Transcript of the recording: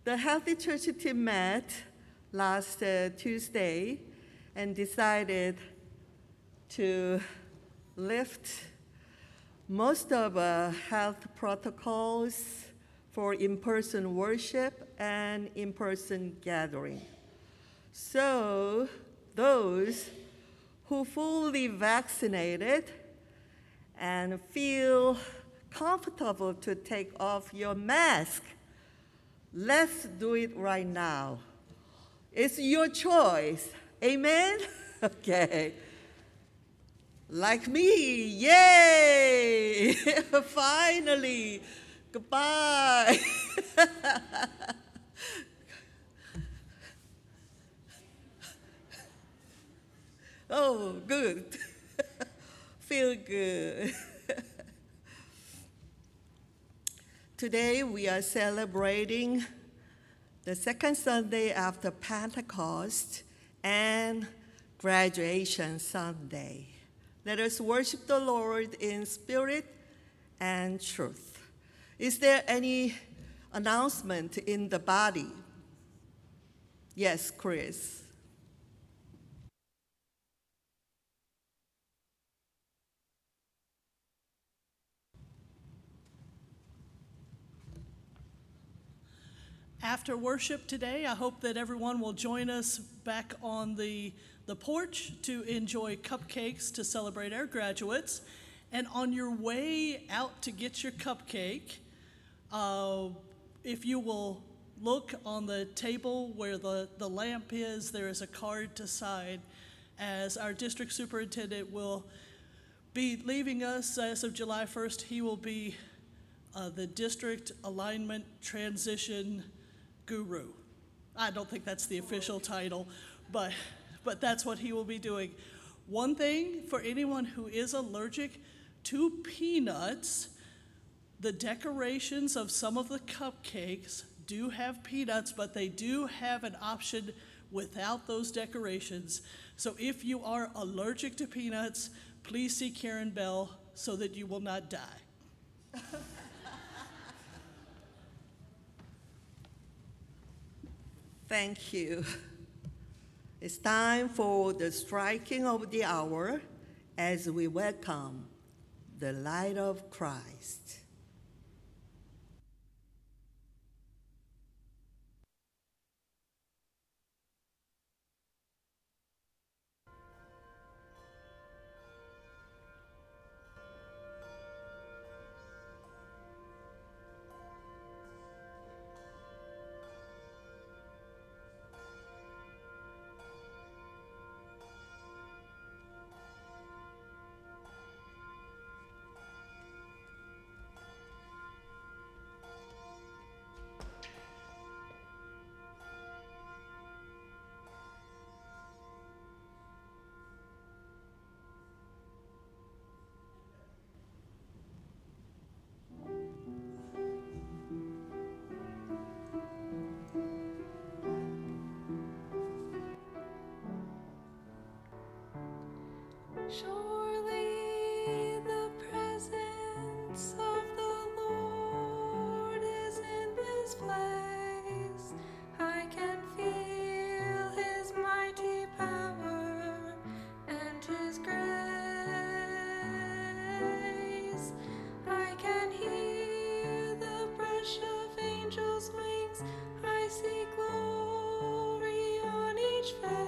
The Healthy Church team met last Tuesday and decided to lift most of health protocols for in-person worship and in-person gathering. So those who fully vaccinated and feel comfortable to take off your mask, let's do it right now. It's your choice. Amen? Okay. Like me, yay! Finally, goodbye. Oh, good. Feel good. Today we are celebrating the second Sunday after Pentecost and graduation Sunday. Let us worship the Lord in spirit and truth. Is there any announcement in the body? Yes, Chris. After worship today, I hope that everyone will join us back on the porch to enjoy cupcakes to celebrate our graduates. And on your way out to get your cupcake, if you will look on the table where the lamp is, there is a card to sign, as our district superintendent will be leaving us as of July 1st. He will be the district alignment transition guru. I don't think that's the official title, but that's what he will be doing. One thing for anyone who is allergic to peanuts, the decorations of some of the cupcakes do have peanuts, but they do have an option without those decorations. So if you are allergic to peanuts, please see Karen Bell so that you will not die. Thank you. It's time for the striking of the hour as we welcome the light of Christ. Surely the presence of the Lord is in this place. I can feel his mighty power and his grace. I can hear the brush of angels' wings. I see glory on each face.